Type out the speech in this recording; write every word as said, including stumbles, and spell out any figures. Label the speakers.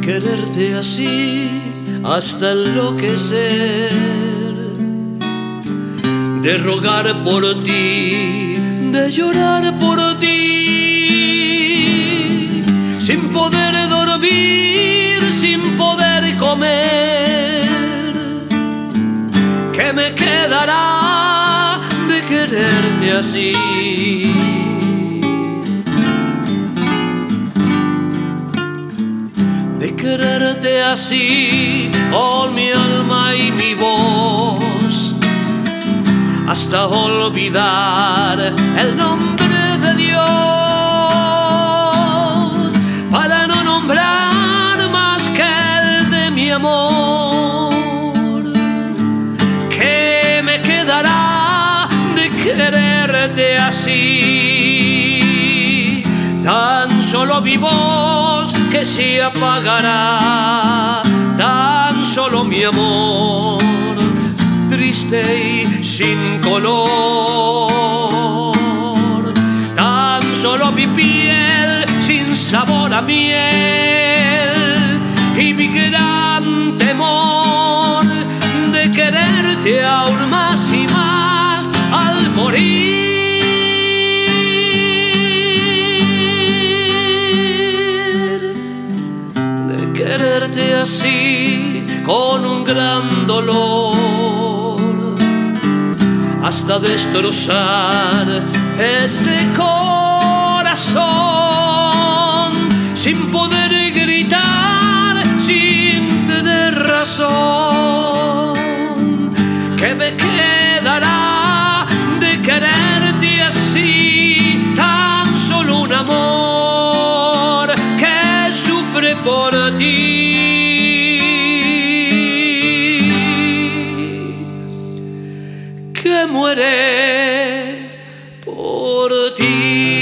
Speaker 1: quererte así hasta enloquecer, de rogar por ti, de llorar por ti, sin poder dormir, sin poder comer. ¿Qué me quedará de quererte así? De quererte así con mi alma y mi voz, hasta olvidar el nombre de Dios, para no nombrar más que el de mi amor. ¿Qué me quedará de quererte así? Tan solo mi voz que se apagará, tan solo mi amor, triste y sin color, tan solo mi piel sin sabor a miel, y mi gran temor de quererte aún más y más al morir. Quererte así con un gran dolor, hasta destrozar este corazón, sin poder gritar, sin tener razón. ¿Qué me quedará de quererte así? Tan solo un amor que sufre por ti, que muere por ti.